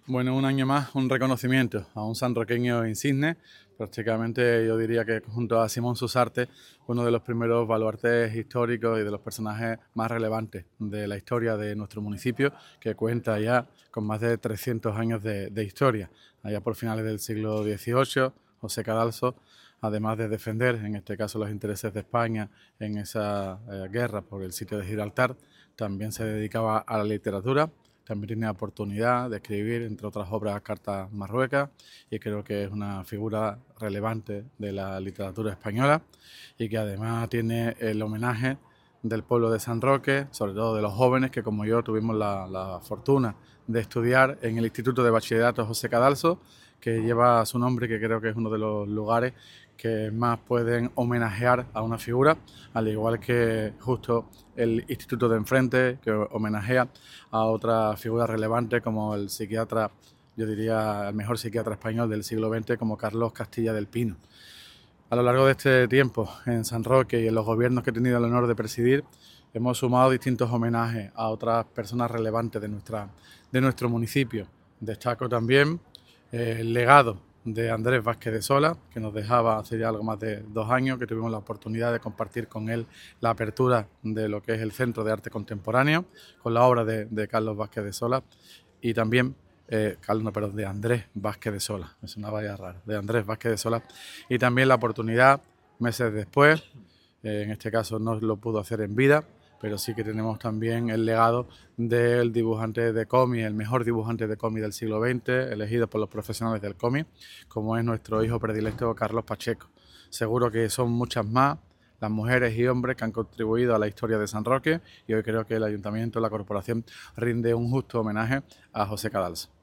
Bueno, un año más, un reconocimiento a un sanroqueño insigne, prácticamente yo diría que junto a Simón Susarte, uno de los primeros baluartes históricos y de los personajes más relevantes de la historia de nuestro municipio, que cuenta ya con más de 300 años de historia. Allá por finales del siglo XVIII, José Cadalso, además de defender, en este caso, los intereses de España en esa guerra por el sitio de Gibraltar, también se dedicaba a la literatura. También tiene oportunidad de escribir, entre otras obras, cartas marruecas, y creo que es una figura relevante de la literatura española y que además tiene el homenaje del pueblo de San Roque, sobre todo de los jóvenes que, como yo, tuvimos la fortuna de estudiar en el Instituto de Bachillerato José Cadalso, que lleva su nombre, que creo que es uno de los lugares que más pueden homenajear a una figura, al igual que justo el Instituto de Enfrente, que homenajea a otra figura relevante como el psiquiatra, yo diría el mejor psiquiatra español del siglo XX, como Carlos Castilla del Pino. A lo largo de este tiempo en San Roque y en los gobiernos que he tenido el honor de presidir, hemos sumado distintos homenajes a otras personas relevantes de nuestro municipio. Destaco también el legado de Andrés Vázquez de Sola, que nos dejaba hace ya algo más de 2 años, que tuvimos la oportunidad de compartir con él la apertura de lo que es el Centro de Arte Contemporáneo, con la obra de Carlos Vázquez de Sola, y también de Andrés Vázquez de Sola, me sonaba ya raro, de Andrés Vázquez de Sola, y también la oportunidad, meses después, en este caso no lo pudo hacer en vida, pero sí que tenemos también el legado del dibujante de cómic, el mejor dibujante de cómic del siglo XX, elegido por los profesionales del cómic, como es nuestro hijo predilecto Carlos Pacheco. Seguro que son muchas más las mujeres y hombres que han contribuido a la historia de San Roque, y hoy creo que el Ayuntamiento, la corporación, rinde un justo homenaje a José Cadalso.